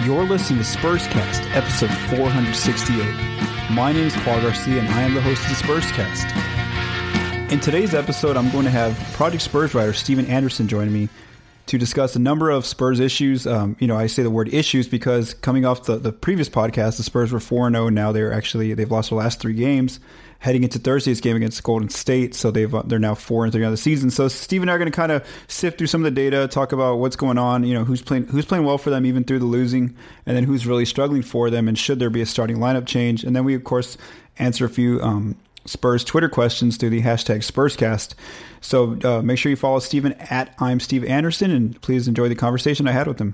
You're listening to Spurscast, episode 468. My name is Paul Garcia, and I am the host of the Spurscast. In today's episode, I'm going to have Project Spurs writer Steven Anderson join me to discuss a number of Spurs issues. I say the word issues because coming off the previous podcast, the Spurs were 4-0. Now they've lost their last 3 games. Heading into Thursday's game against Golden State, so they're now 4-3 on the season. So Steve and I are going to kind of sift through some of the data, talk about what's going on, who's playing well for them even through the losing, and then who's really struggling for them, and should there be a starting lineup change. And then we of course answer a few Spurs Twitter questions through the hashtag Spurscast. So make sure you follow Steven at I'm Steve Anderson, and please enjoy the conversation I had with him.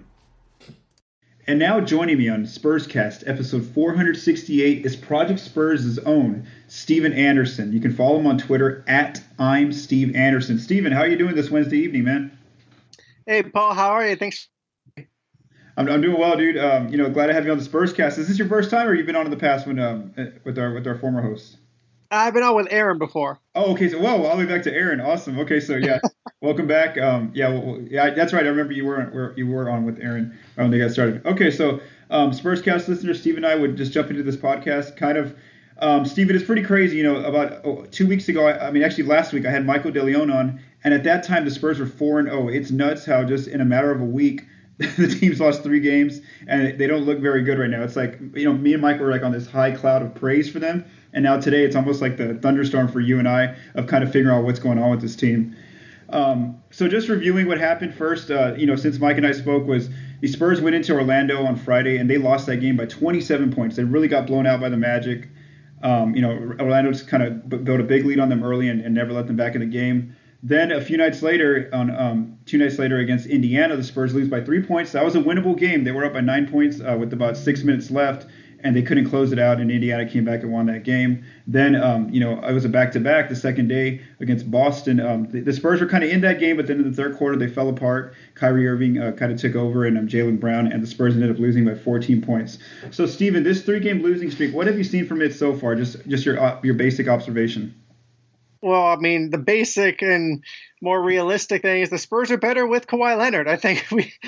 And now joining me on Spurscast, episode 468, is Project Spurs' own Steven Anderson. You can follow him on Twitter at I'm Steve Anderson. Steven, how are you doing this Wednesday evening, man? Hey, Paul, how are you? Thanks. I'm doing well, dude. Glad to have you on the Spurscast. Is this your first time, or you've been on in the past with our former hosts? I've been on with Aaron before. Oh, okay. So, all the way back to Aaron. Awesome. Okay, so yeah, welcome back. That's right. I remember you were on with Aaron when they got started. Okay, so Spurscast listeners, Steve and I would just jump into this podcast. Kind of, Steve, it is pretty crazy. About 2 weeks ago, actually last week, I had Michael DeLeon on, and at that time the Spurs were 4-0. It's nuts how just in a matter of a week the team's lost 3 games and they don't look very good right now. It's like me and Mike were like on this high cloud of praise for them. And now today it's almost like the thunderstorm for you and I of kind of figuring out what's going on with this team. So just reviewing what happened first, since Mike and I spoke, was the Spurs went into Orlando on Friday and they lost that game by 27 points. They really got blown out by the Magic. Orlando just kind of built a big lead on them early and never let them back in the game. Then a few nights later, 2 nights later against Indiana, the Spurs lose by 3 points. That was a winnable game. They were up by 9 points with about 6 minutes left, and they couldn't close it out, and Indiana came back and won that game. Then, it was a back-to-back the second day against Boston. The Spurs were kind of in that game, but then in the third quarter, they fell apart. Kyrie Irving kind of took over, and Jaylen Brown, and the Spurs ended up losing by 14 points. So, Steven, this 3-game losing streak, what have you seen from it so far? Just your basic observation. Well, the basic and more realistic thing is the Spurs are better with Kawhi Leonard. I think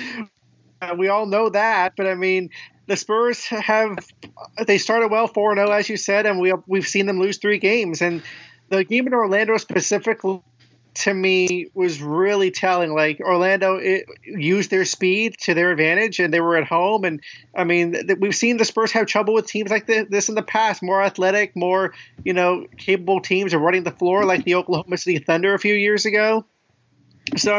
we all know that, but the Spurs they started well 4-0, as you said, and we've seen them lose 3 games. And the game in Orlando specifically, to me, was really telling. Like, Orlando used their speed to their advantage, and they were at home. And we've seen the Spurs have trouble with teams like this in the past, more athletic, more capable teams of running the floor, like the Oklahoma City Thunder a few years ago. So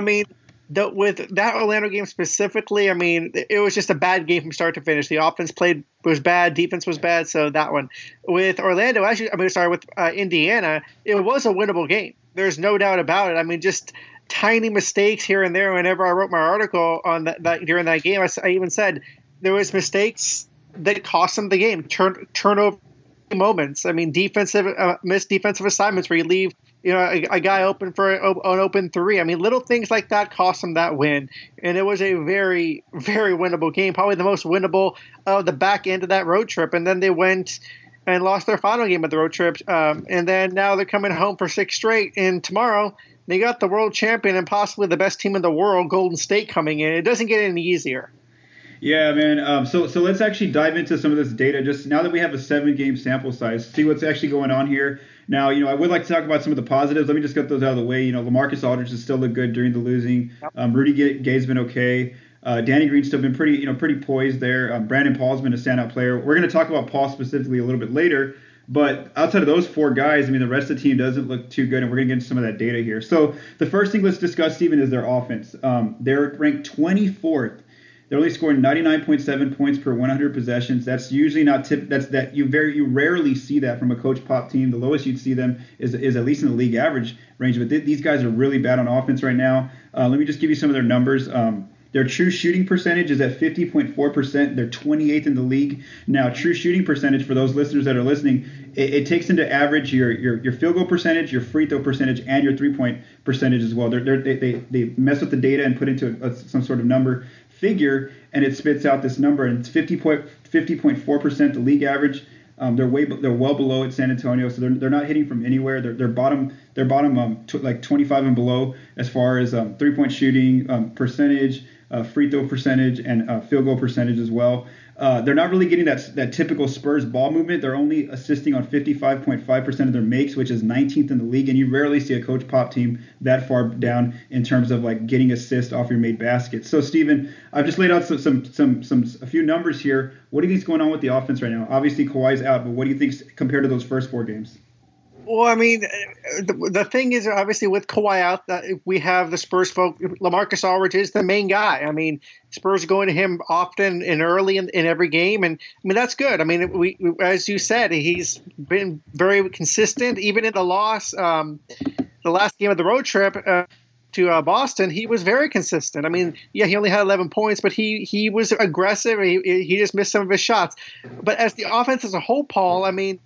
with that Orlando game specifically, it was just a bad game from start to finish. The offense was bad, defense was bad. So that one with Orlando, with Indiana, it was a winnable game. There's no doubt about it. Just tiny mistakes here and there. Whenever I wrote my article on that during that game, I even said there was mistakes that cost them the game. Turnover moments. Missed defensive assignments where you leave a guy open for an open 3. Little things like that cost them that win. And it was a very, very winnable game, probably the most winnable of the back end of that road trip. And then they went and lost their final game of the road trip. And then now they're coming home for 6 straight. And tomorrow they got the world champion and possibly the best team in the world, Golden State, coming in. It doesn't get any easier. Yeah, man. So let's actually dive into some of this data. Just now that we have a 7-game sample size, see what's actually going on here. Now, I would like to talk about some of the positives. Let me just get those out of the way. LaMarcus Aldridge has still looked good during the losing. Rudy Gay's been okay. Danny Green's still been pretty poised there. Brandon Paul's been a standout player. We're going to talk about Paul specifically a little bit later. But outside of those 4 guys, the rest of the team doesn't look too good, and we're going to get into some of that data here. So the first thing let's discuss, Steven, is their offense. They're ranked 24th. They're only scoring 99.7 points per 100 possessions. That's usually not you rarely see that from a Coach Pop team. The lowest you'd see them is at least in the league average range. But these guys are really bad on offense right now. Let me just give you some of their numbers. Their true shooting percentage is at 50.4%. They're 28th in the league. Now, true shooting percentage, for those listeners that are listening, it takes into average your field goal percentage, your free throw percentage, and your 3-point percentage as well. They mess with the data and put into some sort of number figure, and it spits out this number, and it's 50.4%, the league average. They're well below at San Antonio, so they're not hitting from anywhere. They're bottom like 25 and below as far as 3-point shooting percentage, free throw percentage, and field goal percentage as well. They're not really getting that typical Spurs ball movement. They're only assisting on 55.5% of their makes, which is 19th in the league. And you rarely see a Coach Pop team that far down in terms of like getting assists off your made baskets. So, Steven, I've just laid out a few numbers here. What do you think's going on with the offense right now? Obviously, Kawhi's out, but what do you think compared to those first 4 games? Well, I mean, the thing is, obviously, with Kawhi out, we have the Spurs folk. LaMarcus Aldridge is the main guy. I mean, Spurs are going to him often and early in every game, and I mean that's good. I mean, we as you said, he's been very consistent, even in the loss, the last game of the road trip to Boston. He was very consistent. I mean, yeah, he only had 11 points, but he was aggressive. He just missed some of his shots. But as the offense as a whole, Paul, I mean,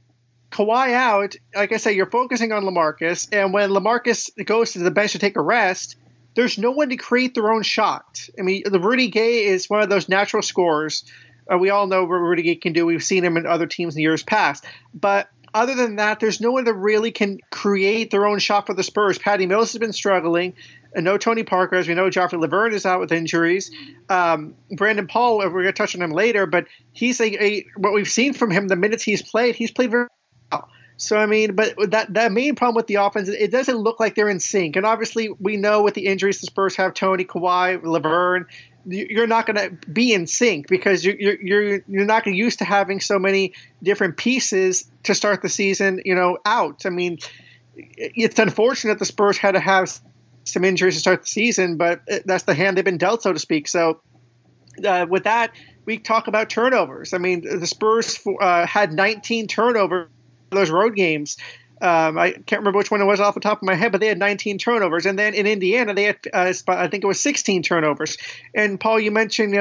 Kawhi out, like I say, you're focusing on LaMarcus, and when LaMarcus goes to the bench to take a rest, there's no one to create their own shot. I mean, the Rudy Gay is one of those natural scorers. We all know what Rudy Gay can do. We've seen him in other teams in years past. But other than that, there's no one that really can create their own shot for the Spurs. Patty Mills has been struggling. And no Tony Parker, as we know. Joffrey Laverne is out with injuries. Brandon Paul, we're going to touch on him later, but he's what we've seen from him, the minutes he's played very well. So, I mean, but that main problem with the offense, it doesn't look like they're in sync. And obviously, we know with the injuries the Spurs have, Tony, Kawhi, Laverne, you're not going to be in sync because you're not used to having so many different pieces to start the season, out. I mean, it's unfortunate the Spurs had to have some injuries to start the season, but that's the hand they've been dealt, so to speak. So with that, we talk about turnovers. I mean, the Spurs had 19 turnovers in those road games. I can't remember which one it was off the top of my head, but they had 19 turnovers. And then in Indiana, they had, I think it was 16 turnovers. And Paul, you mentioned,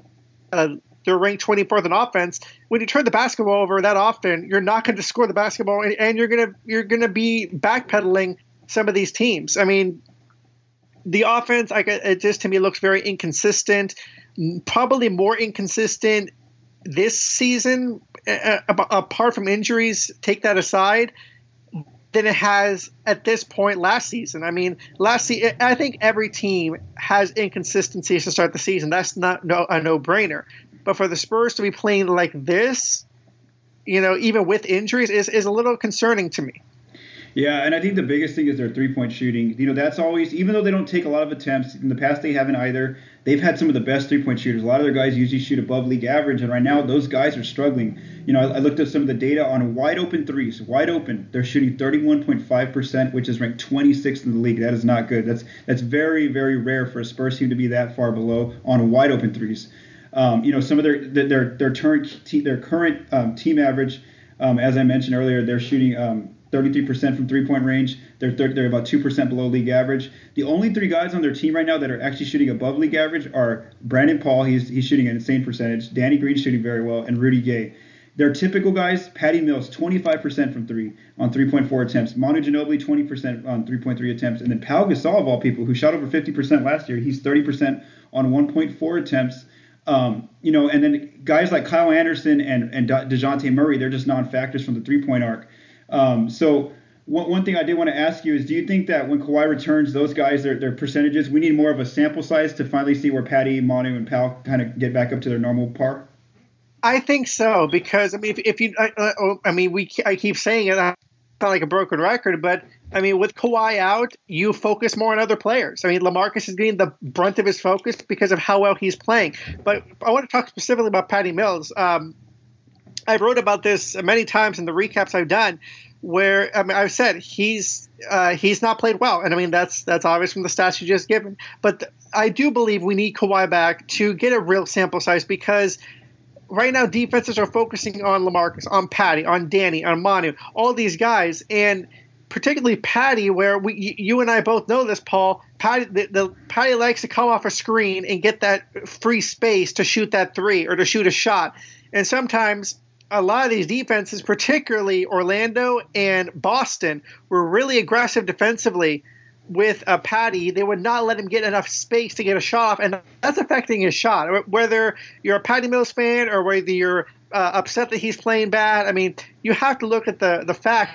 they're ranked 24th in offense. When you turn the basketball over that often, you're not going to score the basketball, and you're going to be backpedaling some of these teams. I mean, the offense, it just to me looks very inconsistent. Probably more inconsistent this season, apart from injuries. Take that aside, than it has at this point last season. I mean, I think every team has inconsistencies to start the season. That's not a no-brainer. But for the Spurs to be playing like this, even with injuries, is a little concerning to me. Yeah, and I think the biggest thing is their three-point shooting. That's always, even though they don't take a lot of attempts, in the past they haven't either, they've had some of the best three-point shooters. A lot of their guys usually shoot above league average, and right now those guys are struggling. I looked at some of the data on wide-open threes. Wide open, they're shooting 31.5%, which is ranked 26th in the league. That is not good. That's very, very rare for a Spurs team to be that far below on wide-open threes. Some of their current team average, as I mentioned earlier, they're shooting 33% from three-point range. They're about 2% below league average. The only 3 guys on their team right now that are actually shooting above league average are Brandon Paul. He's shooting an insane percentage. Danny Green's shooting very well, and Rudy Gay. Their typical guys: Patty Mills, 25% from 3 on 3.4 attempts. Manu Ginobili, 20% on 3.3 attempts. And then Pau Gasol, of all people, who shot over 50% last year, he's 30% on 1.4 attempts. And then guys like Kyle Anderson and DeJounte Murray, they're just non-factors from the three-point arc. So one thing I did want to ask you is, do you think that when Kawhi returns, those guys, their percentages, we need more of a sample size to finally see where Patty, Manu, and Pal kind of get back up to their normal par? I think so, because I mean, I keep saying it. I sound like a broken record, but I mean, with Kawhi out, you focus more on other players. I mean, LaMarcus is getting the brunt of his focus because of how well he's playing. But I want to talk specifically about Patty Mills. I wrote about this many times in the recaps I've done, where I've said he's not played well, and I mean that's obvious from the stats you just given. But I do believe we need Kawhi back to get a real sample size, because right now defenses are focusing on LaMarcus, on Patty, on Danny, on Manu, all these guys, and particularly Patty, where you and I both know this, Paul. Patty likes to come off a screen and get that free space to shoot that three or to shoot a shot, and sometimes a lot of these defenses, particularly Orlando and Boston, were really aggressive defensively with Patty. They would not let him get enough space to get a shot off, and that's affecting his shot. Whether you're a Patty Mills fan or whether you're upset that he's playing bad, I mean, you have to look at the fact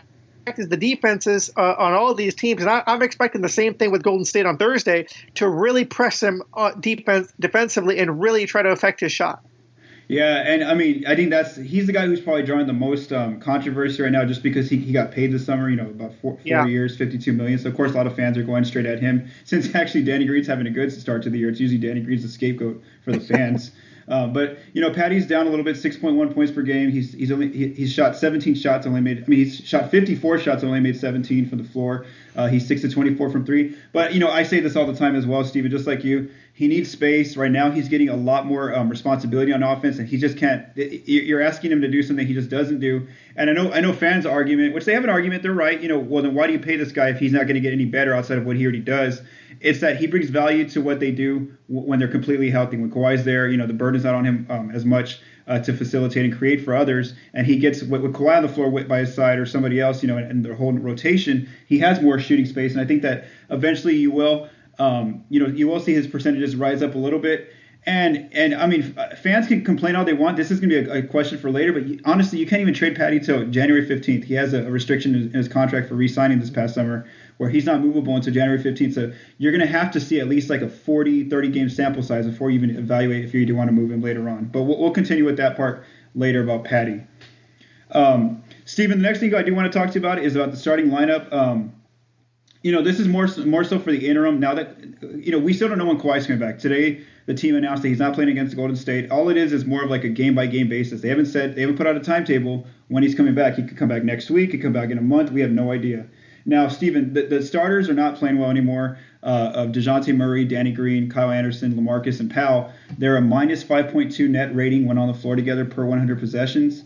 is the defenses on all of these teams, and I'm expecting the same thing with Golden State on Thursday, to really press him defensively and really try to affect his shot. Yeah, and I mean, I think he's the guy who's probably drawing the most controversy right now, just because he got paid this summer, about 4 years, $52 million. So of course a lot of fans are going straight at him. Since actually Danny Green's having a good start to the year, it's usually Danny Green's the scapegoat for the fans. But Patty's down a little bit, 6.1 points per game. He's shot 17 shots, he's shot 54 shots and only made 17 from the floor. He's 6 to 24 from three. But I say this all the time as well, Steven, just like you. He needs space. Right now, he's getting a lot more responsibility on offense, and he just can't. You're asking him to do something he just doesn't do. And I know fans' argument, which they have an argument, they're right. Well, then why do you pay this guy if he's not going to get any better outside of what he already does? It's that he brings value to what they do when they're completely healthy. When Kawhi's there, the burden's not on him as much to facilitate and create for others. And he gets with Kawhi on the floor by his side or somebody else, and their whole rotation, he has more shooting space. And I think that eventually you will. You will see his percentages rise up a little bit. And I mean, fans can complain all they want. This is going to be a question for later, but honestly, you can't even trade Patty till January 15th. He has a restriction in his contract for re-signing this past summer where he's not movable until January 15th. So you're going to have to see at least like a 40, 30 game sample size before you even evaluate if you do want to move him later on. But we'll continue with that part later about Patty. Steven, the next thing I do want to talk to you about is about the starting lineup. This is more so for the interim. Now that, we still don't know when Kawhi's coming back. Today, the team announced that he's not playing against Golden State. All it is more of like a game-by-game basis. They haven't put out a timetable when he's coming back. He could come back next week. He could come back in a month. We have no idea. Now, Steven, the starters are not playing well anymore. Of DeJounte Murray, Danny Green, Kyle Anderson, LaMarcus, and Powell. They're a minus 5.2 net rating when on the floor together per 100 possessions.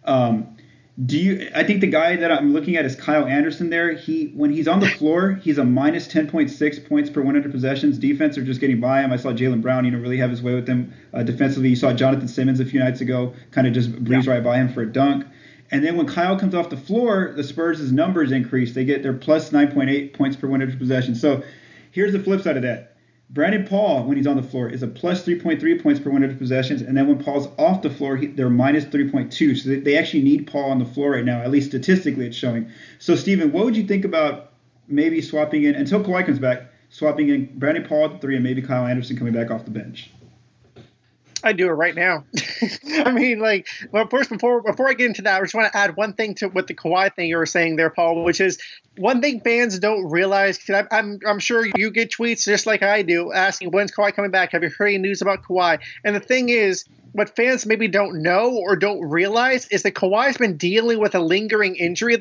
I think the guy that I'm looking at is Kyle Anderson there. When he's on the floor, he's a minus 10.6 points per 100 possessions. Defense are just getting by him. I saw Jaylen Brown, really have his way with him defensively. You saw Jonathan Simmons a few nights ago kind of just breeze right by him for a dunk. And then when Kyle comes off the floor, the Spurs' numbers increase. They get their plus 9.8 points per 100 possessions. So here's the flip side of that. Brandon Paul, when he's on the floor, is a plus 3.3 points per 100 possessions. And then when Paul's off the floor, they're minus 3.2. So they actually need Paul on the floor right now, at least statistically it's showing. So, Steven, what would you think about maybe swapping in, until Kawhi comes back, swapping in Brandon Paul at the 3 and maybe Kyle Anderson coming back off the bench? I'd do it right now. I mean, first, before I get into that, I just want to add one thing to what the Kawhi thing you were saying there, Paul, which is one thing fans don't realize. Cause I'm sure you get tweets just like I do asking, when's Kawhi coming back? Have you heard any news about Kawhi? And the thing is, what fans maybe don't know or don't realize is that Kawhi's been dealing with a lingering injury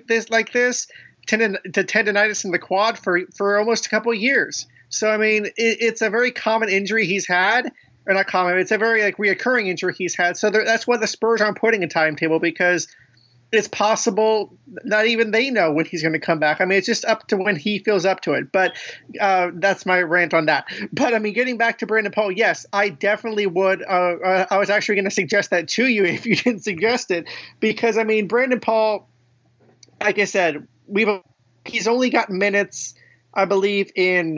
tendonitis in the quad for almost a couple of years. So, I mean, it's a very common injury he's had. Or not common, it's a very reoccurring injury he's had. So that's why the Spurs aren't putting a timetable, because it's possible not even they know when he's going to come back. I mean, it's just up to when he feels up to it. But that's my rant on that. But, I mean, getting back to Brandon Paul, yes, I definitely would. I was actually going to suggest that to you if you didn't suggest it. Because, I mean, Brandon Paul, like I said, he's only gotten minutes, I believe,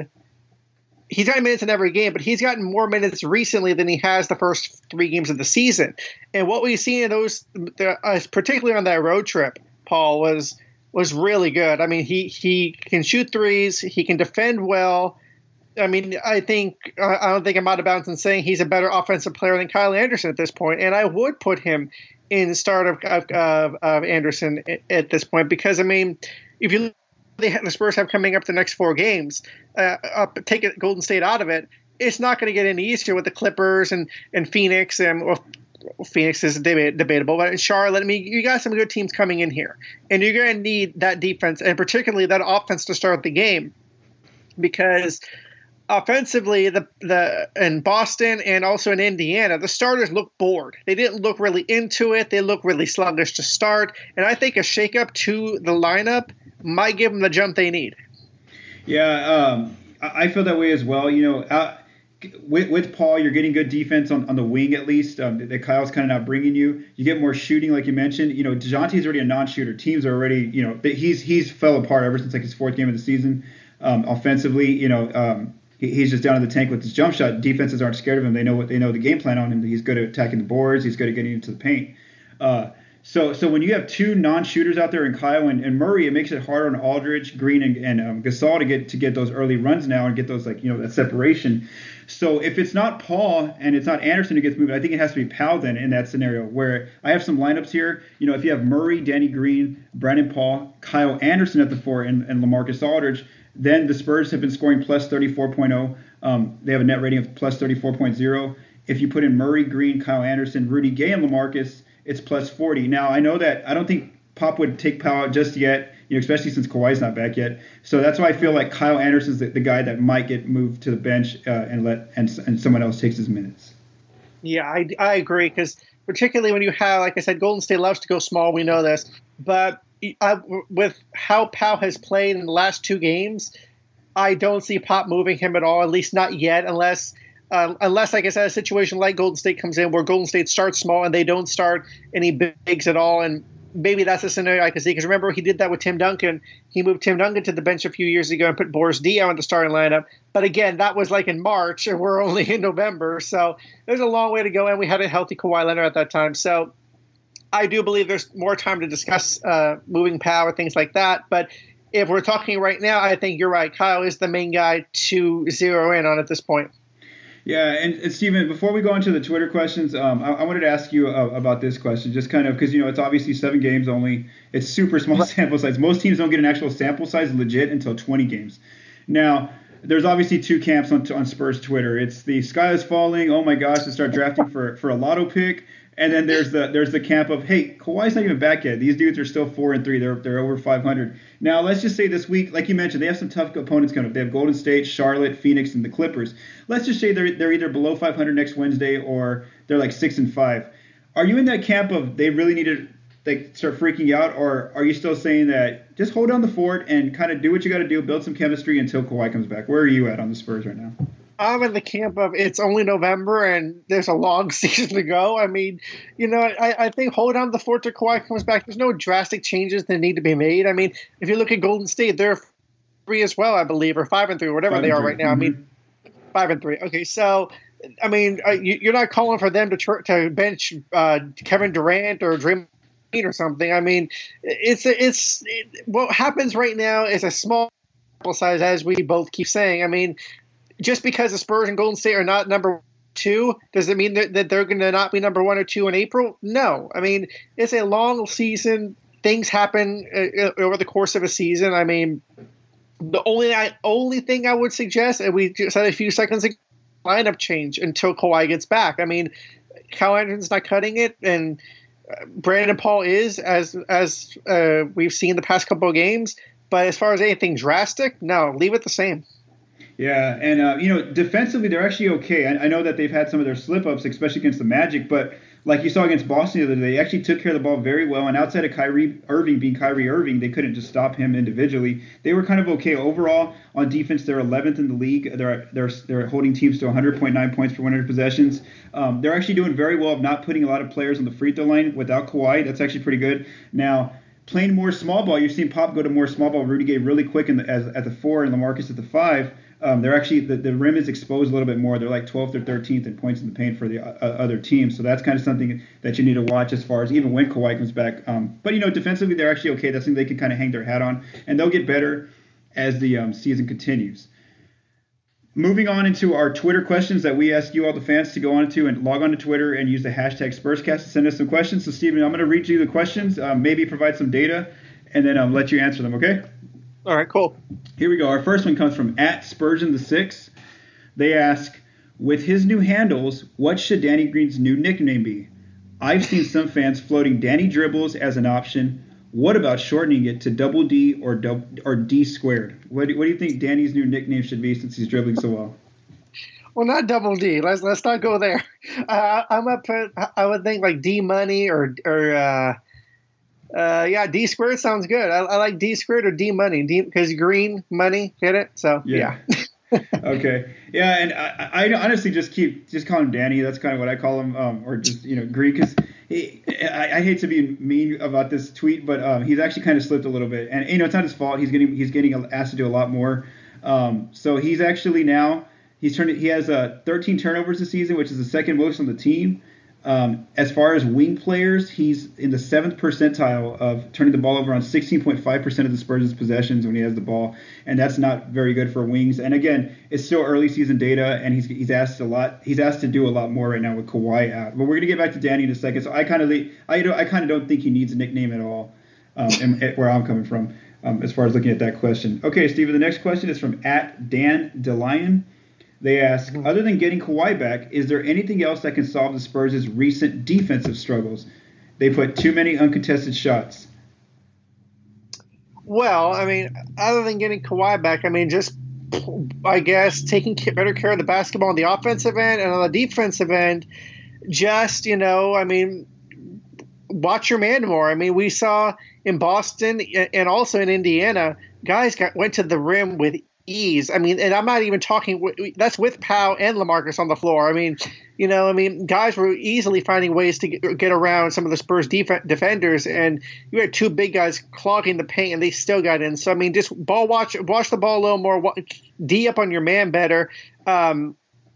he's gotten minutes in every game, but he's gotten more minutes recently than he has the first 3 games of the season. And what we've seen in those, particularly on that road trip, Paul, was really good. I mean, he can shoot threes. He can defend well. I mean, I don't think I'm out of bounds in saying he's a better offensive player than Kyle Anderson at this point. And I would put him in start of Anderson at this point, because, I mean, if you look, the Spurs have coming up the next 4 games, take Golden State out of it, it's not going to get any easier with the Clippers and Phoenix. Phoenix is debatable, but Charlotte, I mean, you got some good teams coming in here. And you're going to need that defense, and particularly that offense, to start the game. Because offensively, in Boston and also in Indiana, the starters look bored. They didn't look really into it. They look really sluggish to start. And I think a shakeup to the lineup might give them the jump they need. Yeah, I feel that way as well. With Paul, you're getting good defense on the wing at least. That Kyle's kind of not bringing you. You get more shooting, like you mentioned. DeJounte's already a non-shooter. Teams are already, he's fell apart ever since his 4th game of the season. Offensively, he's just down in the tank with his jump shot. Defenses aren't scared of him. They know the game plan on him. He's good at attacking the boards. He's good at getting into the paint. So when you have two non-shooters out there in Kyle and Murray, it makes it harder on Aldridge, Green, and Gasol to get those early runs now and get those that separation. So if it's not Paul and it's not Anderson who gets moved, I think it has to be Powell then in that scenario where I have some lineups here. If you have Murray, Danny Green, Brandon Paul, Kyle Anderson at the 4, and LaMarcus Aldridge, then the Spurs have been scoring plus 34.0. They have a net rating of plus 34.0. If you put in Murray, Green, Kyle Anderson, Rudy Gay, and LaMarcus, it's plus 40. Now, I know that I don't think Pop would take Powell out just yet, especially since Kawhi's not back yet. So that's why I feel like Kyle Anderson's the guy that might get moved to the bench and someone else takes his minutes. Yeah, I agree, because particularly when you have, like I said, Golden State loves to go small. We know this. But with how Powell has played in the last 2 games, I don't see Pop moving him at all, at least not yet, unless, like I said, a situation like Golden State comes in where Golden State starts small and they don't start any bigs at all. And maybe that's a scenario I can see, because remember, he did that with Tim Duncan. He moved Tim Duncan to the bench a few years ago and put Boris Diaw in the starting lineup. But again, that was like in March, and we're only in November. So there's a long way to go, and we had a healthy Kawhi Leonard at that time. So I do believe there's more time to discuss moving power, things like that. But if we're talking right now, I think you're right. Kyle is the main guy to zero in on at this point. Yeah, and Steven, before we go into the Twitter questions, I wanted to ask you about this question, just kind of because, it's obviously 7 games only. It's super small sample size. Most teams don't get an actual sample size legit until 20 games. Now, there's obviously 2 camps on Spurs Twitter. It's the sky is falling, oh my gosh, to start drafting for a lotto pick. And then there's the camp of, hey, Kawhi's not even back yet. These dudes are still 4-3. They're over 500. Now, let's just say this week, like you mentioned, they have some tough opponents coming up. They have Golden State, Charlotte, Phoenix, and the Clippers. Let's just say they're either below 500 next Wednesday or they're like 6-5. Are you in that camp of they really need to start freaking out, or are you still saying that just hold down the fort and kind of do what you got to do, build some chemistry until Kawhi comes back? Where are you at on the Spurs right now? I'm in the camp of it's only November and there's a long season to go. I mean, I think hold on to the fort till Kawhi comes back. There's no drastic changes that need to be made. I mean, if you look at Golden State, they're 3 as well, I believe, or 5-3, whatever they are right now. Mm-hmm. I mean, 5-3. Okay, so I mean, you're not calling for them to bench Kevin Durant or Draymond or something. I mean, it's what happens right now is a small sample size, as we both keep saying. I mean, just because the Spurs and Golden State are not number 2, does it mean that they're going to not be number 1 or 2 in April? No. I mean, it's a long season. Things happen over the course of a season. I mean, the only thing I would suggest, and we said a few seconds ago, lineup change until Kawhi gets back. I mean, Kyle Anderson's not cutting it, and Brandon Paul is, as we've seen the past couple of games. But as far as anything drastic, no, leave it the same. Yeah, and defensively they're actually okay. I know that they've had some of their slip-ups, especially against the Magic, but like you saw against Boston the other day, they actually took care of the ball very well. And outside of Kyrie Irving being Kyrie Irving, they couldn't just stop him individually. They were kind of okay overall on defense. They're 11th in the league. They're holding teams to 100.9 points per 100 possessions. They're actually doing very well of not putting a lot of players on the free throw line without Kawhi. That's actually pretty good. Now, playing more small ball, you're seeing Pop go to more small ball. Rudy Gay really quick at the 4 and LaMarcus at the 5. They're actually the rim is exposed a little bit more. They're like 12th or 13th in points in the paint for the other team. So that's kind of something that you need to watch as far as even when Kawhi comes back. But defensively they're actually okay. That's something they can kind of hang their hat on, and they'll get better as the season continues. Moving on into our Twitter questions that we ask you all the fans to go on to and log on to Twitter and use the hashtag SpursCast to send us some questions. So Steven, I'm going to read you the questions, maybe provide some data, and then let you answer them. Okay? All right, cool. Here we go. Our first one comes from @Spurgeon6. They ask, with his new handles, what should Danny Green's new nickname be? I've seen some fans floating Danny Dribbles as an option. What about shortening it to Double D or D squared? What do you think Danny's new nickname should be since he's dribbling so well? Well, not Double D. Let's not go there. I would think like D Money or D squared sounds good. I like D squared or D Money, because green money, get it? So yeah. Okay. Yeah, and I honestly just call him Danny. That's kind of what I call him, or just green, because I hate to be mean about this tweet, but he's actually kind of slipped a little bit, and it's not his fault. He's getting asked to do a lot more. So he's actually now he has 13 turnovers this season, which is the second most on the team. As far as wing players, he's in the 7th percentile of turning the ball over on 16.5% of the Spurs' possessions when he has the ball, and that's not very good for wings. And again, it's still early season data, and he's asked a lot. He's asked to do a lot more right now with Kawhi out. But we're gonna get back to Danny in a second. So I kind of don't think he needs a nickname at all. Where I'm coming from, as far as looking at that question. Okay, Steven, the next question is from @Dan_DeLion. They ask, other than getting Kawhi back, is there anything else that can solve the Spurs' recent defensive struggles? They put too many uncontested shots. Well, I mean, other than getting Kawhi back, I mean, just, I guess, taking better care of the basketball on the offensive end and on the defensive end, just, I mean, watch your man more. I mean, we saw in Boston and also in Indiana, guys went to the rim with ease. I mean, and I'm not even talking. That's with Powell and LaMarcus on the floor. I mean, guys were easily finding ways to get around some of the Spurs defenders, and you had two big guys clogging the paint, and they still got in. So I mean, just watch the ball a little more, D up on your man better, and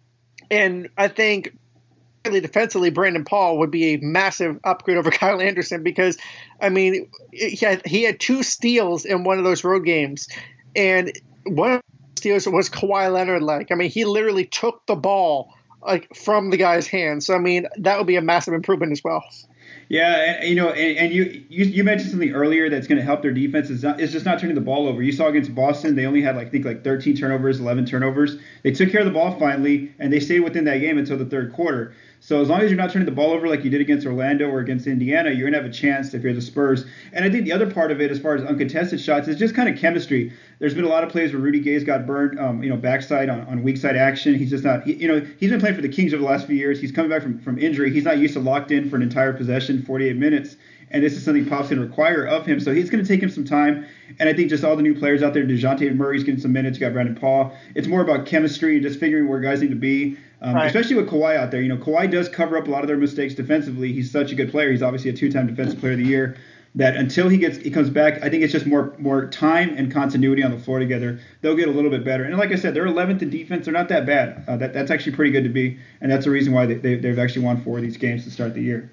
I think really defensively, Brandon Paul would be a massive upgrade over Kyle Anderson because, I mean, he had 2 steals in one of those road games, and one of the steals was Kawhi Leonard-like. I mean, he literally took the ball from the guy's hands. So I mean, that would be a massive improvement as well. Yeah, and you mentioned something earlier that's going to help their defense. It's just not turning the ball over. You saw against Boston, they only had I think 13 turnovers, 11 turnovers. They took care of the ball finally, and they stayed within that game until the third quarter. So as long as you're not turning the ball over like you did against Orlando or against Indiana, you're going to have a chance if you're the Spurs. And I think the other part of it, as far as uncontested shots, is just kind of chemistry. There's been a lot of plays where Rudy Gay's got burned, backside on weak side action. He's just not, he's been playing for the Kings over the last few years. He's coming back from injury. He's not used to locked in for an entire possession, 48 minutes. And this is something Pop's going to require of him. So he's going to take him some time. And I think just all the new players out there, DeJounte Murray's getting some minutes. You got Brandon Paul. It's more about chemistry and just figuring where guys need to be, right. Especially with Kawhi out there. Kawhi does cover up a lot of their mistakes defensively. He's such a good player. He's obviously a 2-time Defensive Player of the Year. That until he comes back, I think it's just more time and continuity on the floor together. They'll get a little bit better. And like I said, they're 11th in defense. They're not that bad. That's actually pretty good to be. And that's the reason why they've actually won 4 of these games to start the year.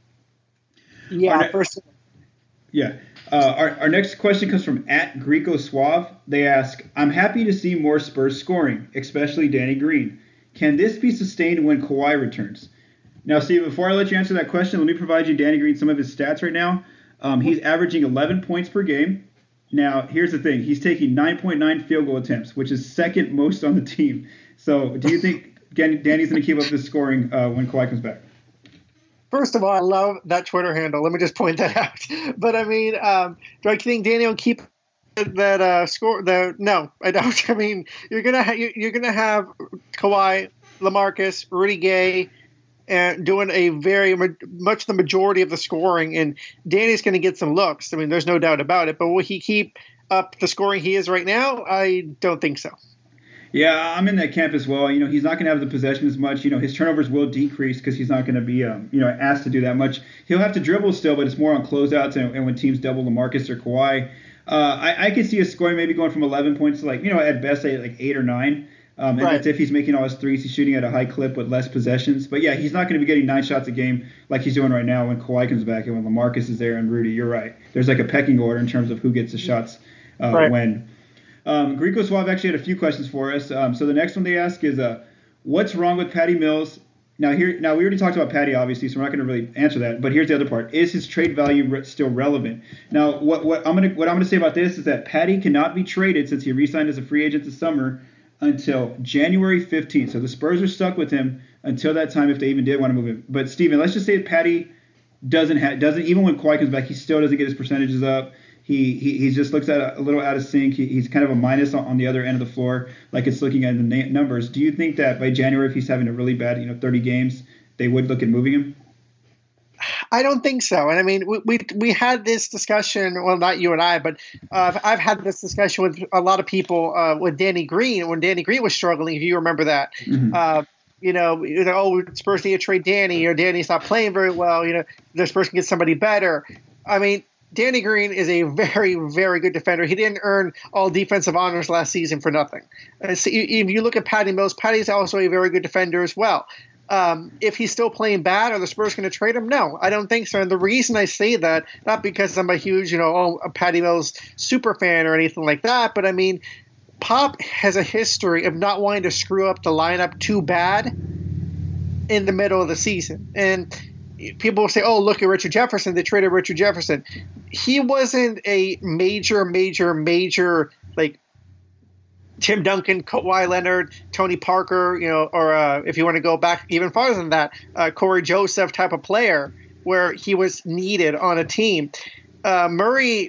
Yeah, Yeah. Our next question comes from @GrecoSuave. They ask, I'm happy to see more Spurs scoring, especially Danny Green. Can this be sustained when Kawhi returns? Now, Steve, before I let you answer that question, let me provide you, Danny Green, some of his stats right now. He's averaging 11 points per game. Now, here's the thing. He's taking 9.9 field goal attempts, which is second most on the team. So do you think Danny's going to keep up this scoring when Kawhi comes back? First of all, I love that Twitter handle. Let me just point that out. But I mean, do I think Danny will keep that score? No, I don't. I mean, you're gonna have Kawhi, LaMarcus, Rudy Gay, and doing a very much the majority of the scoring, and Danny's going to get some looks. I mean, there's no doubt about it. But will he keep up the scoring he is right now? I don't think so. Yeah, I'm in that camp as well. He's not going to have the possession as much. His turnovers will decrease because he's not going to be, asked to do that much. He'll have to dribble still, but it's more on closeouts and when teams double LaMarcus or Kawhi. I could see his scoring maybe going from 11 points to at best 8 or 9. And right. That's if he's making all his threes. He's shooting at a high clip with less possessions. But yeah, he's not going to be getting 9 shots a game like he's doing right now when Kawhi comes back and when LaMarcus is there and Rudy. You're right. There's a pecking order in terms of who gets the shots when. GrecoSuave actually had a few questions for us. So the next one they ask is, what's wrong with Patty Mills? Now we already talked about Patty, obviously, so we're not going to really answer that. But here's the other part: is his trade value still relevant? Now, what I'm going to say about this is that Patty cannot be traded since he re-signed as a free agent this summer until January 15th. So the Spurs are stuck with him until that time, if they even did want to move him. But Steven, let's just say Patty doesn't even when Kawhi comes back, he still doesn't get his percentages up. He just looks at a little out of sync. He's kind of a minus on the other end of the floor, like it's looking at the numbers. Do you think that by January, if he's having a really bad 30 games, they would look at moving him? I don't think so. And I mean, we had this discussion. Well, not you and I, but I've had this discussion with a lot of people with Danny Green when Danny Green was struggling. If you remember that. Mm-hmm. Spurs need to trade Danny, or Danny's not playing very well. The Spurs can get somebody better. I mean, Danny Green is a very, very good defender. He didn't earn all defensive honors last season for nothing. So if you look at Patty Mills, Patty's also a very good defender as well. If he's still playing bad, are the Spurs going to trade him? No, I don't think so. And the reason I say that, not because I'm a huge, a Patty Mills super fan or anything like that, but I mean, Pop has a history of not wanting to screw up the lineup too bad in the middle of the season. And people will say, oh, look at Richard Jefferson. They traded Richard Jefferson. He wasn't a major, like, Tim Duncan, Kawhi Leonard, Tony Parker, or if you want to go back even farther than that, Corey Joseph type of player where he was needed on a team. Murray,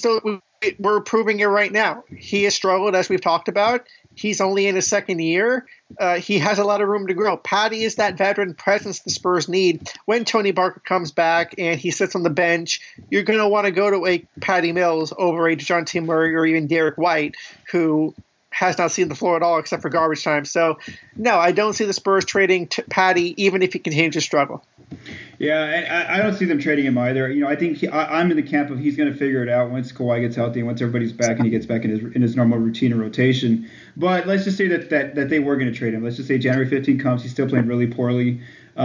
we're proving it right now. He has struggled, as we've talked about. He's only in his second year. He has a lot of room to grow. Patty is that veteran presence the Spurs need. When Tony Parker comes back and he sits on the bench, you're going to want to go to a Patty Mills over a DeJounte Murray or even Derek White, who has not seen the floor at all except for garbage time. So, no, I don't see the Spurs trading Patty, even if he continues to struggle. Yeah, and I don't see them trading him either. I think I'm in the camp of he's going to figure it out once Kawhi gets healthy and once everybody's back and he gets back in his normal routine and rotation. But let's just say that they were going to trade him. Let's just say January 15 comes. He's still playing really poorly.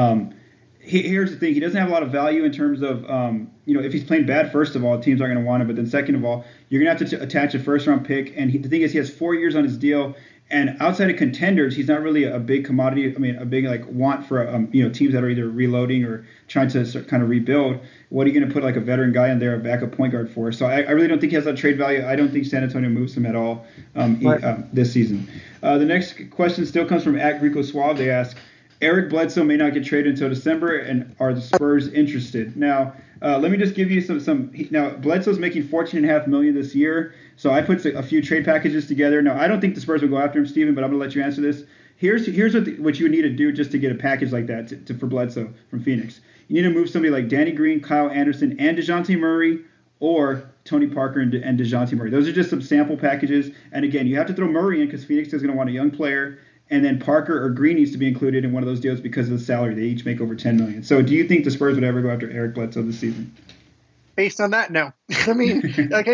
Here's the thing. He doesn't have a lot of value in terms of, if he's playing bad, first of all, teams aren't going to want him. But then second of all, you're going to have to attach a first-round pick. And the thing is, he has 4 years on his deal. And outside of contenders, he's not really a big commodity. I mean, a big want for teams that are either reloading or trying to kind of rebuild. What are you going to put like a veteran guy in there, a backup point guard for? So I really don't think he has that trade value. I don't think San Antonio moves him at all this season. The next question still comes from @GrecoSuave. They ask, Eric Bledsoe may not get traded until December, and are the Spurs interested? Now, let me just give you some. Now, Bledsoe's making $14.5 million this year, so I put a few trade packages together. Now, I don't think the Spurs will go after him, Steven, but I'm going to let you answer this. Here's what you would need to do just to get a package like that for Bledsoe from Phoenix. You need to move somebody like Danny Green, Kyle Anderson, and DeJounte Murray, or Tony Parker and DeJounte Murray. Those are just some sample packages. And again, you have to throw Murray in because Phoenix is going to want a young player. And then Parker or Green needs to be included in one of those deals because of the salary. They each make over $10 million. So do you think the Spurs would ever go after Eric Bledsoe this season? Based on that, no. I mean, like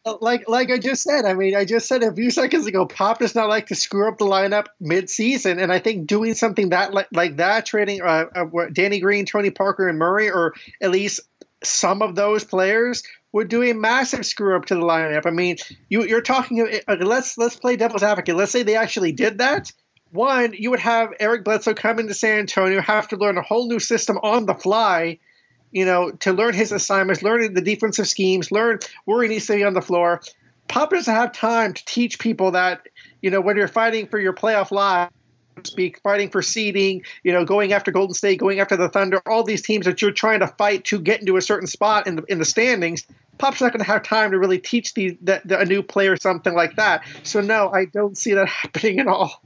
I just said, a few seconds ago, Pop does not like to screw up the lineup mid-season. And I think doing something like that, trading Danny Green, Tony Parker, and Murray, or at least some of those players, would do a massive screw up to the lineup. I mean, you're talking. Let's play devil's advocate. Let's say they actually did that. One, you would have Eric Bledsoe come into San Antonio, have to learn a whole new system on the fly, to learn his assignments, learn the defensive schemes, learn where he needs to be on the floor. Pop doesn't have time to teach people that, when you're fighting for your playoff life, fighting for seeding, going after Golden State, going after the Thunder, all these teams that you're trying to fight to get into a certain spot in the standings. Pop's not going to have time to really teach a new player something like that. So no, I don't see that happening at all.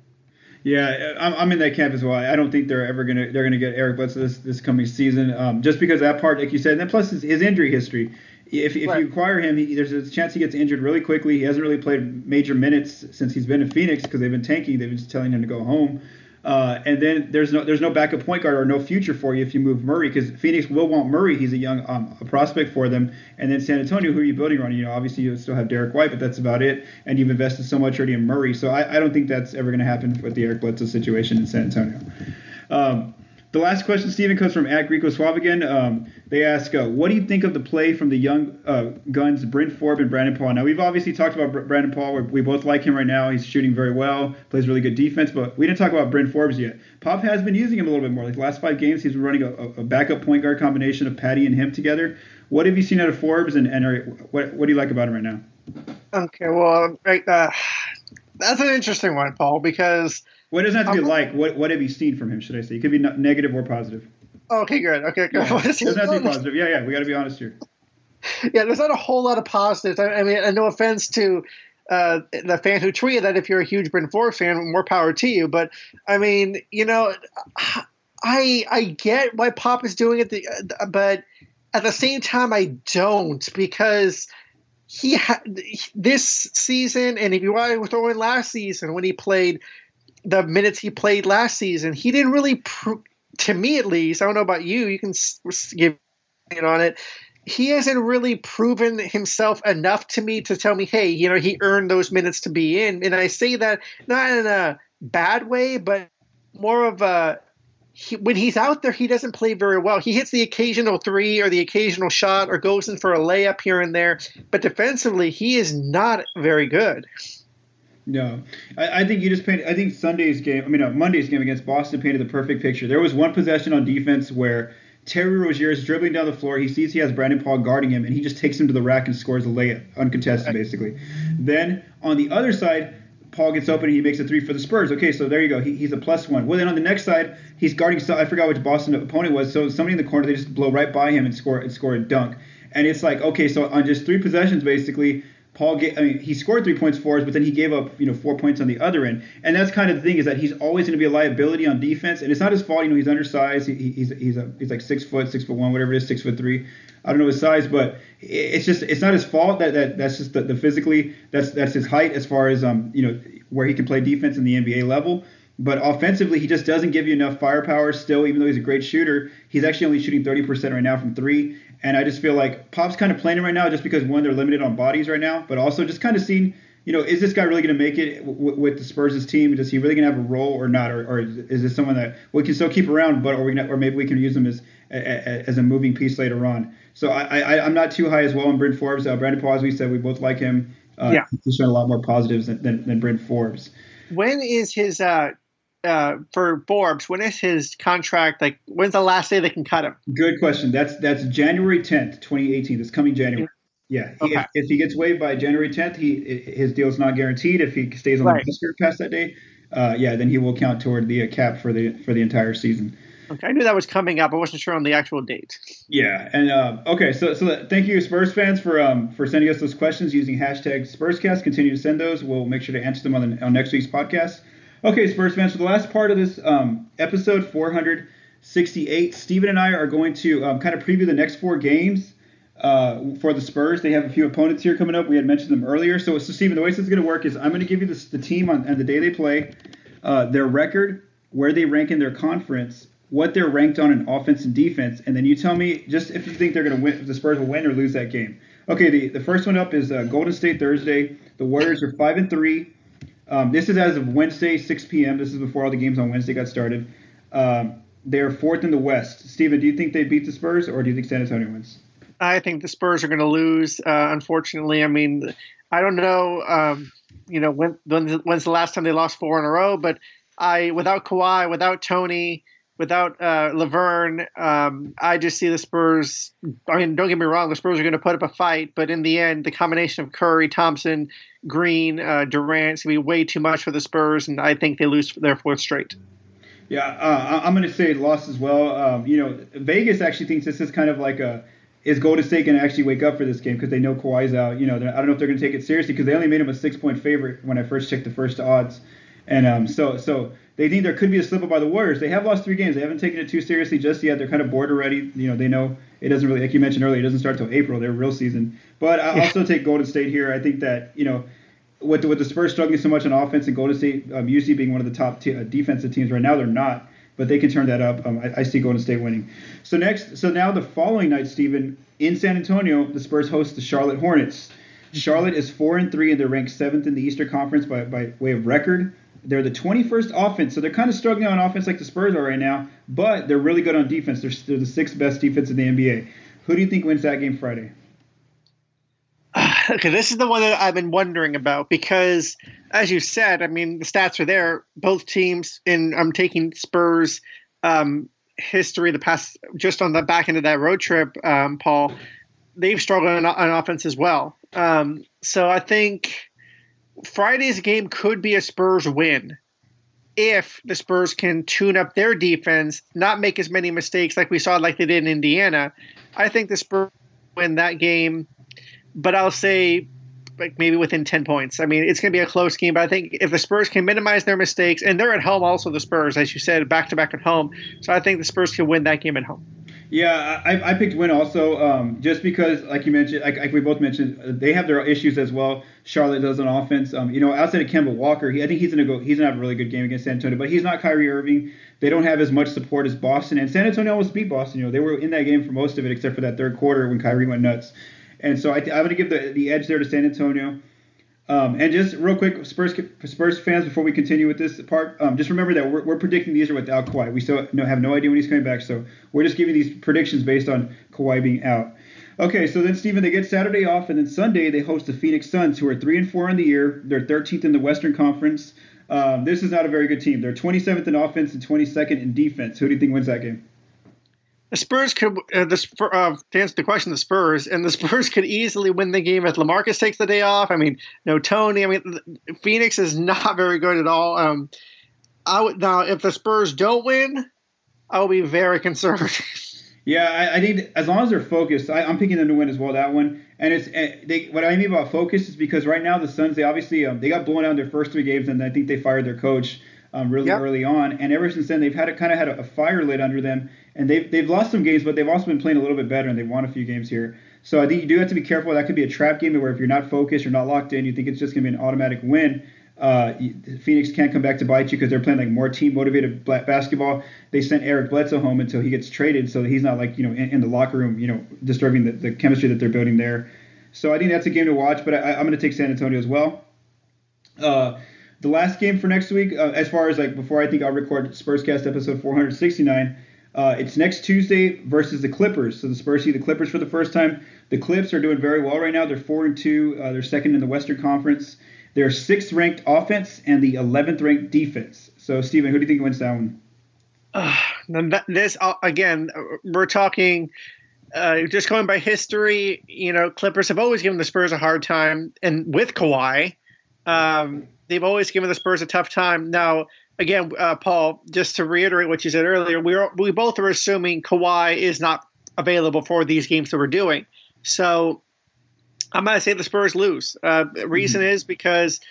Yeah, I'm in that camp as well. I don't think they're gonna get Eric Bledsoe this coming season, just because that part, like you said, and then plus his injury history. If you acquire him, there's a chance he gets injured really quickly. He hasn't really played major minutes since he's been in Phoenix because they've been tanking. They've been just telling him to go home. And then there's no backup point guard or no future for you if you move Murray, because Phoenix will want Murray. He's a young a prospect for them. And then San Antonio, who are you building around? Obviously you still have Derek White, but that's about it. And you've invested so much already in Murray. So I don't think that's ever going to happen with the Eric Bledsoe situation in San Antonio. The last question, Steven, comes from @GrecoSuave again. They ask, what do you think of the play from the young guns, Bryn Forbes and Brandon Paul? Now, we've obviously talked about Brandon Paul. We both like him right now. He's shooting very well, plays really good defense, but we didn't talk about Bryn Forbes yet. Pop has been using him a little bit more. Like the last 5 games, he's been running a backup point guard combination of Patty and him together. What have you seen out of Forbes, and what do you like about him right now? Okay, well, that's an interesting one, Paul, because – what doesn't have to be like? What have you seen from him, should I say? It could be negative or positive. Okay, good. Okay, good. Yeah, it doesn't have to be positive. Yeah. We got to be honest here. Yeah, there's not a whole lot of positives. I mean, no offense to the fan who tweeted that. If you're a huge Bryn Forbes fan, more power to you. But, I mean, I get why Pop is doing it, but at the same time, I don't, because this season, and if you want to throw in last season when he played – the minutes he played last season, he didn't really, to me at least, I don't know about you, you can give it on it. He hasn't really proven himself enough to me to tell me, hey, he earned those minutes to be in. And I say that not in a bad way, but more of when he's out there, he doesn't play very well. He hits the occasional three or the occasional shot or goes in for a layup here and there. But defensively, he is not very good. No, I think you just painted. I think Monday's game against Boston painted the perfect picture. There was one possession on defense where Terry Rozier is dribbling down the floor. He sees he has Brandon Paul guarding him, and he just takes him to the rack and scores a layup, uncontested, basically. Then on the other side, Paul gets open and he makes a three for the Spurs. Okay, so there you go. He's a +1. Well, then on the next side, he's guarding. I forgot which Boston opponent was. So somebody in the corner, they just blow right by him and score a dunk. And it's like, okay, so on just 3 possessions, basically, he scored 3 points for us, but then he gave up 4 points on the other end. And that's kind of the thing, is that he's always going to be a liability on defense, and it's not his fault. He's undersized. He's like 6 foot, 6'1", whatever it is, 6'3". I don't know his size, but it's not his fault. That's just the physically that's his height as far as where he can play defense in the NBA level. But offensively, he just doesn't give you enough firepower still, even though he's a great shooter. He's actually only shooting 30% right now from 3. And I just feel like Pop's kind of playing him right now just because, one, they're limited on bodies right now, but also just kind of seeing, is this guy really going to make it with the Spurs' team? Is he really going to have a role or not? Or is this someone that we can still keep around, but or maybe we can use him as a moving piece later on? So I'm not too high as well on Bryn Forbes. Brandon Paul, as we said, we both like him. He's shown a lot more positives than Bryn Forbes. When is his for Forbes, when is his contract? Like, when's the last day they can cut him? Good question. That's January 10th, 2018. This coming January. Yeah. Okay. If he gets waived by January 10th, his deal's not guaranteed. If he stays on the roster past that day, then he will count toward the cap for the entire season. Okay, I knew that was coming up. I wasn't sure on the actual date. Yeah, and okay, so thank you, Spurs fans, for sending us those questions using hashtag SpursCast. Continue to send those. We'll make sure to answer them on next week's podcast. Okay, Spurs fans, for the last part of this episode 468, Steven and I are going to kind of preview the next 4 games for the Spurs. They have a few opponents here coming up. We had mentioned them earlier. So Steven, the way this is going to work is I'm going to give you the team on the day they play, their record, where they rank in their conference, what they're ranked on in offense and defense, and then you tell me just if you think they're going to win, if the Spurs will win or lose that game. Okay, the first one up is Golden State Thursday. The Warriors are 5-3. This is as of Wednesday, 6 p.m. This is before all the games on Wednesday got started. They're 4th in the West. Steven, do you think they beat the Spurs, or do you think San Antonio wins? I think the Spurs are going to lose, unfortunately. I mean, I don't know, when's the last time they lost 4 in a row, but without Kawhi, without Tony, without Laverne, I just see the Spurs. I mean, don't get me wrong, the Spurs are going to put up a fight, but in the end, the combination of Curry, Thompson, Green, Durant is going to be way too much for the Spurs, and I think they lose their 4th straight. Yeah, I'm going to say loss as well. Vegas actually thinks this is kind of like is Golden State going to actually wake up for this game because they know Kawhi's out? I don't know if they're going to take it seriously because they only made him a 6-point favorite when I first checked the first odds. And so they think there could be a slip up by the Warriors. They have lost 3 games. They haven't taken it too seriously just yet. They're kind of bored already. They know it doesn't really, like you mentioned earlier, it doesn't start till April, their real season. But I'll still take Golden State here. I think that, with the Spurs struggling so much on offense and Golden State usually being one of the top defensive teams right now, they're not. But they can turn that up. I see Golden State winning. So now the following night, Steven, in San Antonio, the Spurs host the Charlotte Hornets. Charlotte is 4-3, and they're ranked 7th in the Eastern Conference by way of record. They're the 21st offense, so they're kind of struggling on offense like the Spurs are right now, but they're really good on defense. They're the 6th best defense in the NBA. Who do you think wins that game Friday? Okay, this is the one that I've been wondering about because, as you said, I mean, the stats are there. Both teams, and I'm taking Spurs history, the past, just on the back end of that road trip, Paul, they've struggled on offense as well. So I think Friday's game could be a Spurs win if the Spurs can tune up their defense, not make as many mistakes like we saw like they did in Indiana. I think the Spurs win that game, but I'll say like maybe within 10 points. I mean, it's going to be a close game, but I think if the Spurs can minimize their mistakes, and they're at home also, the Spurs, as you said, back-to-back at home, so I think the Spurs can win that game at home. Yeah, I picked win also, just because, like you mentioned, like we both mentioned, they have their issues as well. Charlotte does on offense. Outside of Kemba Walker, I think he's gonna have a really good game against San Antonio, but he's not Kyrie Irving. They don't have as much support as Boston, and San Antonio almost beat Boston. They were in that game for most of it, except for that third quarter when Kyrie went nuts. And so I'm going to give the edge there to San Antonio. And just real quick, Spurs fans, before we continue with this part, just remember that we're predicting these are without Kawhi. We still have no idea when he's coming back, so we're just giving these predictions based on Kawhi being out. Okay, so then Steven, they get Saturday off, and then Sunday they host the Phoenix Suns, who are 3-4 in the year. They're 13th in the Western Conference. This is not a very good team. They're 27th in offense and 22nd in defense. Who do you think wins that game? The Spurs could, to answer the question, the Spurs could easily win the game if LaMarcus takes the day off. I mean, no Tony. I mean, Phoenix is not very good at all. Now, if the Spurs don't win, I will be very concerned. Yeah, I think as long as they're focused, I'm picking them to win as well, that one. And what I mean about focus is because right now the Suns, they obviously they got blown out in their first 3 games, and I think they fired their coach really early on. And ever since then, they've had a fire lit under them. And they've lost some games, but they've also been playing a little bit better, and they've won a few games here. So I think you do have to be careful. That could be a trap game where if you're not focused, you're not locked in, you think it's just going to be an automatic win. Phoenix can't come back to bite you because they're playing like more team-motivated basketball. They sent Eric Bledsoe home until he gets traded, so he's not like in the locker room, disturbing the chemistry that they're building there. So I think that's a game to watch, but I'm going to take San Antonio as well. The last game for next week, as far as like before I think I'll record Spurscast episode 469. It's next Tuesday versus the Clippers. So the Spurs see the Clippers for the first time. The Clips are doing very well right now. They're 4-2. They're second in the Western Conference. They're 6th ranked offense and the 11th ranked defense. So Steven, who do you think wins that one? Again, we're talking just going by history. Clippers have always given the Spurs a hard time, and with Kawhi, they've always given the Spurs a tough time. Now, again, Paul, just to reiterate what you said earlier, we both are assuming Kawhi is not available for these games that we're doing. So I'm going to say the Spurs lose. Reason is because,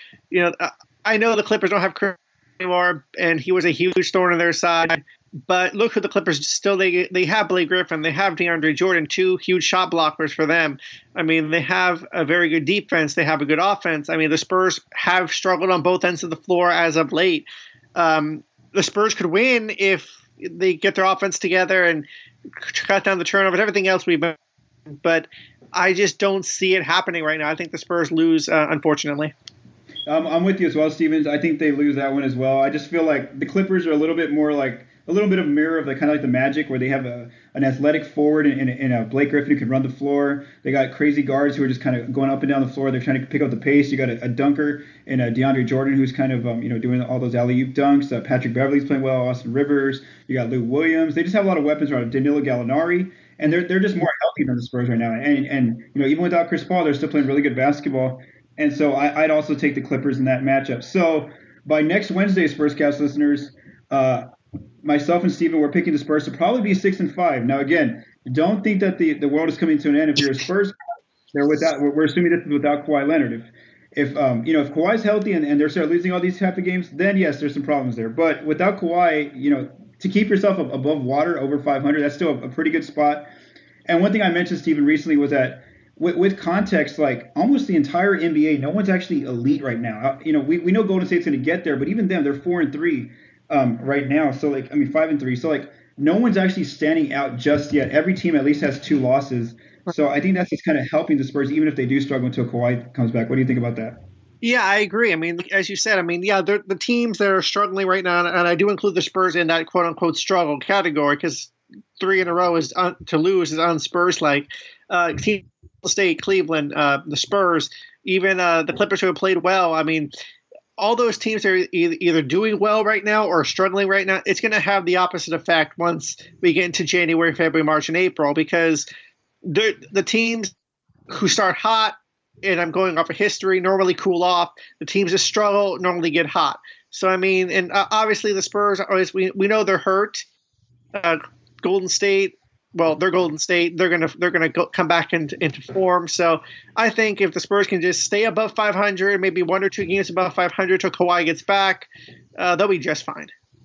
I know the Clippers don't have Chris anymore, and he was a huge thorn in their side. But look who the Clippers still they have Blake Griffin, they have DeAndre Jordan, 2 huge shot blockers for them. I mean, they have a very good defense, they have a good offense. I mean, the Spurs have struggled on both ends of the floor as of late. The Spurs could win if they get their offense together and cut down the turnovers, everything else but I just don't see it happening right now. I think the Spurs lose, unfortunately. I'm with you as well, Stevens. I think they lose that one as well. I just feel like the Clippers are a little bit more like a little bit of a mirror of kind of like the Magic, where they have an athletic forward and a Blake Griffin who can run the floor. They got crazy guards who are just kind of going up and down the floor. They're trying to pick up the pace. You got a dunker and a DeAndre Jordan who's kind of doing all those alley-oop dunks. Patrick Beverly's playing well. Austin Rivers. You got Lou Williams. They just have a lot of weapons around. Danilo Gallinari, and they're just more healthy than the Spurs right now. And even without Chris Paul, they're still playing really good basketball. And so I'd also take the Clippers in that matchup. So by next Wednesday, Spurscast listeners, myself and Steven, we're picking the Spurs to probably be 6-5. Now, again, don't think that the world is coming to an end. If you're a Spurs, we're assuming this is without Kawhi Leonard. If Kawhi's healthy and they're start losing all these type of games, then yes, there's some problems there. But without Kawhi, to keep yourself above water, over 500, that's still a pretty good spot. And one thing I mentioned, Steven, recently was that with context, like almost the entire NBA, no one's actually elite right now. We know Golden State's going to get there, but even them, they're 4-3 right now. So 5-3. So no one's actually standing out just yet. Every team at least has 2 losses. So I think that's just kind of helping the Spurs, even if they do struggle until Kawhi comes back. What do you think about that? Yeah, I agree. I mean, as you said, the teams that are struggling right now, and I do include the Spurs in that quote unquote struggle category because 3 in a row to lose is un-Spurs-like. Team State, Cleveland, the Spurs, even the Clippers who have played well. I mean, all those teams are either doing well right now or struggling right now. It's going to have the opposite effect once we get into January, February, March, and April, because the teams who start hot, and I'm going off of history, normally cool off. The teams that struggle normally get hot. So, and obviously the Spurs, we know they're hurt. Golden State, well, they're Golden State. They're gonna come back into form. So I think if the Spurs can just stay above 500, maybe 1 or 2 games above 500 till Kawhi gets back, they'll be just fine.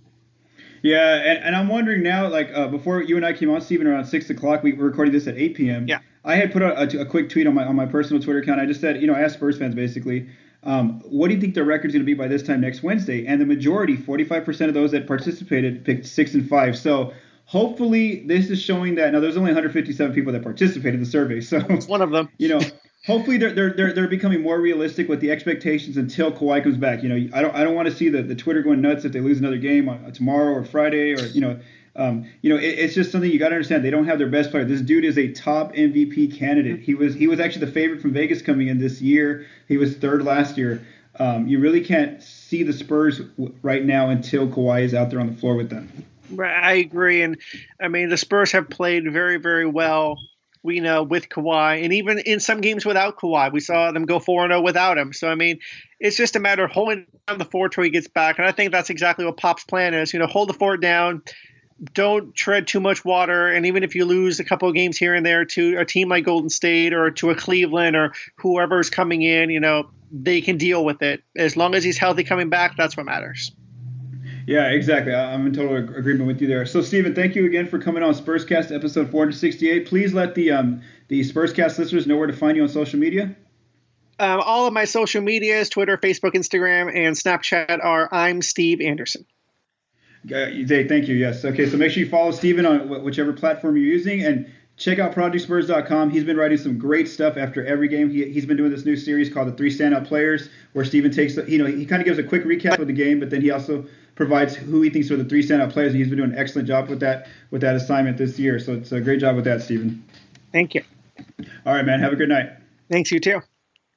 Yeah, and I'm wondering now, before you and I came on, Steven, around 6 o'clock, we were recording this at 8 p.m. Yeah. I had put out a quick tweet on my personal Twitter account. I just said, I asked Spurs fans basically, what do you think their record's going to be by this time next Wednesday? And the majority, 45% of those that participated, picked 6-5. So hopefully this is showing that now there's only 157 people that participated in the survey. So it's one of them. hopefully they're becoming more realistic with the expectations until Kawhi comes back. You know, I don't want to see the Twitter going nuts if they lose another game on tomorrow or Friday, or it's just something you got to understand. They don't have their best player. This dude is a top MVP candidate. He was actually the favorite from Vegas coming in this year. He was third last year. You really can't see the Spurs right now until Kawhi is out there on the floor with them. I agree, and I mean the Spurs have played very, very well. We know with Kawhi, and even in some games without Kawhi, we saw them go 4-0 without him. So I mean, it's just a matter of holding down the fort till he gets back, and I think that's exactly what Pop's plan is. You know, hold the fort down. Don't tread too much water, and even if you lose a couple of games here and there to a team like Golden State or to a Cleveland or whoever's coming in, you know, they can deal with it. As long as he's healthy coming back, that's what matters. Yeah, exactly. I'm in total agreement with you there. So, Steven, thank you again for coming on Spurscast episode 468. Please let the Spurscast listeners know where to find you on social media. All of my social medias, Twitter, Facebook, Instagram, and Snapchat are I'm Steve Anderson. Thank you. Yes. Okay. So make sure you follow Steven on whichever platform you're using, and check out ProjectSpurs.com. He's been writing some great stuff after every game. He's been doing this new series called The 3 Standout Players, where Steven takes he kind of gives a quick recap of the game, but then he also provides who he thinks are the 3 standout players, and he's been doing an excellent job with that assignment this year. So it's a great job with that, Steven. Thank you. All right, man. Have a good night. Thanks, you too.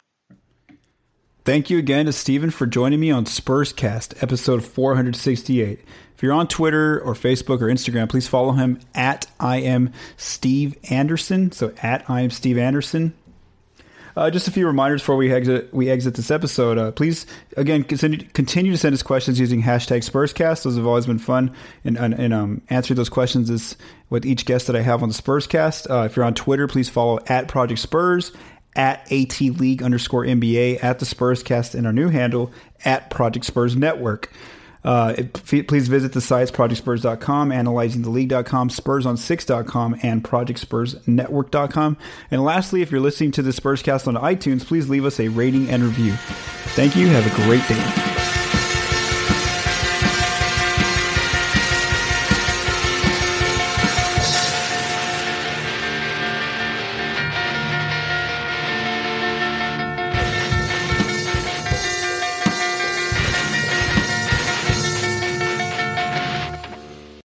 Thank you again to Steven for joining me on Spurscast, episode 468. If you're on Twitter or Facebook or Instagram, please follow him at I am Steve Anderson. So at I am Steve Anderson. Just a few reminders before we exit this episode. Please, again, continue to send us questions using hashtag Spurscast. Those have always been fun, and answering those questions is with each guest that I have on the Spurscast. If you're on Twitter, please follow at Project Spurs, at ATLeague_NBA, at the Spurscast, and our new handle at Project Spurs Network. Please visit the sites ProjectSpurs.com, AnalyzingTheLeague.com, SpursOn6.com, and ProjectSpursNetwork.com. And lastly, if you're listening to the Spurscast on iTunes, please leave us a rating and review. Thank you. Have a great day.